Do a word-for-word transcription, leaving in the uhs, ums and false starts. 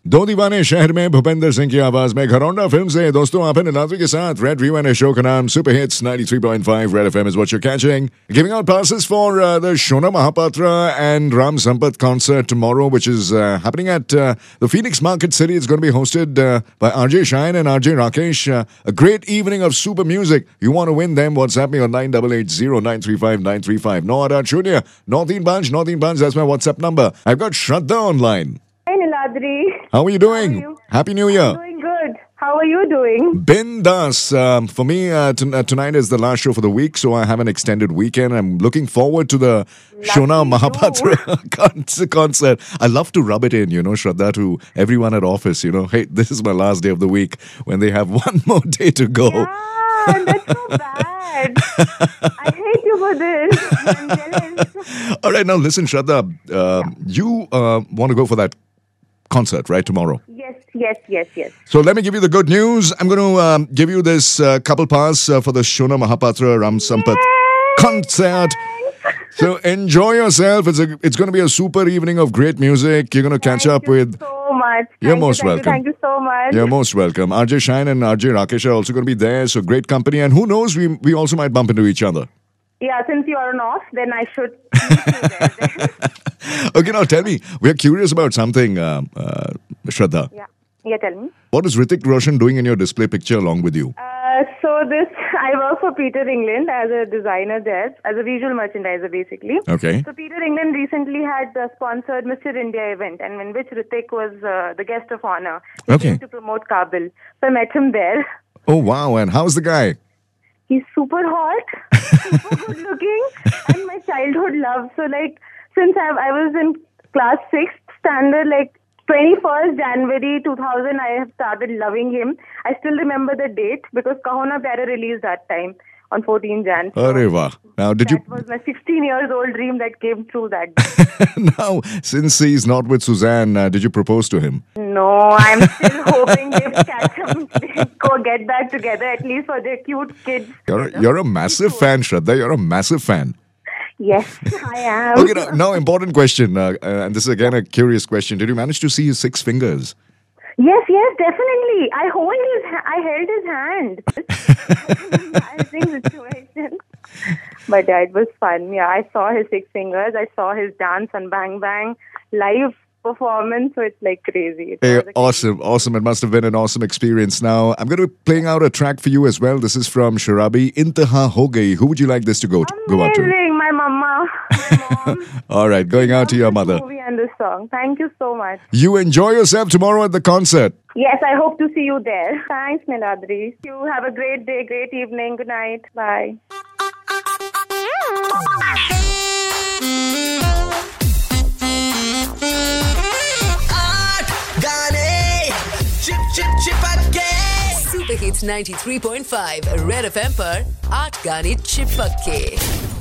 दो दीवाने शहर में भूपेंद्र सिंह की आवाज में घरौंडा फिल्म से दोस्तों आप हैं निलाद्री के साथ रेड वी वन शो का नाम super hits ninety-three point five Red F M is what you're catching. Giving out passes for uh, the Shona Mahapatra and Ram Sampath concert tomorrow, which is uh, happening at uh, the Phoenix Market City. It's going to be hosted uh, by R J Shine and R J Rakesh. Uh, a great evening of super music. You want to win them? WhatsApp me on nine eight eight zero nine three five nine three five. No Ada Junior, Northern Bunch, Northern Bunch. That's my WhatsApp number. I've got Shraddha online. Hi Niladri. How are you doing? How are you? Happy New Year. I'm doing good. How are you doing? Bindas. Um, for me, uh, t- uh, tonight is the last show for the week, so I have an extended weekend. I'm looking forward to the Lucky Shona you. Mahapatra con- concert. I love to rub it in, you know, Shraddha, to everyone at office, you know, hey, this is my last day of the week when they have one more day to go. Yeah, that's so bad. I hate you for this. I'm jealous. All right, now listen, Shraddha, uh, Yeah. you uh, want to go for that concert, right, tomorrow? Yes, yes, yes, yes. So let me give you the good news. I'm going to um, give you this uh, couple pass uh, for the Shona Mahapatra Ram Sampath concert. So enjoy yourself. It's a, it's going to be a super evening of great music. You're going to catch Thank up you with... so much. You're Thank most you, thank welcome. You, thank you so much. You're most welcome. R J Shine and R J Rakesh are also going to be there. So great company. And who knows, we we also might bump into each other. Yeah, since you are off, then I should meet you there. Then. Okay, now tell me. We're curious about something, uh, uh, Shraddha. Yeah, yeah. Tell me. What is Hrithik Roshan doing in your display picture along with you? Uh, so this, I work for Peter England as a designer there, as a visual merchandiser basically. Okay. So Peter England recently had uh, sponsored Mister India event, and in which Hrithik was uh, the guest of honor. He Okay. came to promote Kabil. So I met him there. Oh, wow. And how's the guy? He's super hot, super good looking, and my childhood love. So like, since I, I was in class sixth standard, like twenty-first January two thousand, I have started loving him. I still remember the date because Kaho Na Pyare released that time on fourteenth January. So Arre wah. Now, did you... that was my sixteen years old dream that came true that day. Now, since he's not with Suzanne, uh, did you propose to him? No, I'm still hoping they catch him, they go get back together, at least for their cute kids. You're a, you're a massive fan, Shraddha. You're a massive fan. Yes, I am. Okay, now, now important question. Uh, uh, and this is again a curious question. Did you manage to see his six fingers? Yes, yes, definitely. I hold his, ha- I held his hand. Embarrassing situation. But yeah, it was fun. Yeah, I saw his six fingers. I saw his dance on Bang Bang live performance. So it's like crazy. It Hey, was a awesome, awesome. It must have been an awesome experience. Now, I'm going to be playing out a track for you as well. This is from Sharabi, Intaha Ho Gayi. Who would you like this to go, to, go out to? Amazing, my mama, my mom. All right, going out to your This mother. movie and this song. Thank you so much. You enjoy yourself tomorrow at the concert. Yes, I hope to see you there. Thanks, Niladri. You have a great day, great evening. Good night. Bye. आठ गाने chip चिप चिपक के super hits ninety-three point five red FM पर आठ गाने चिपक के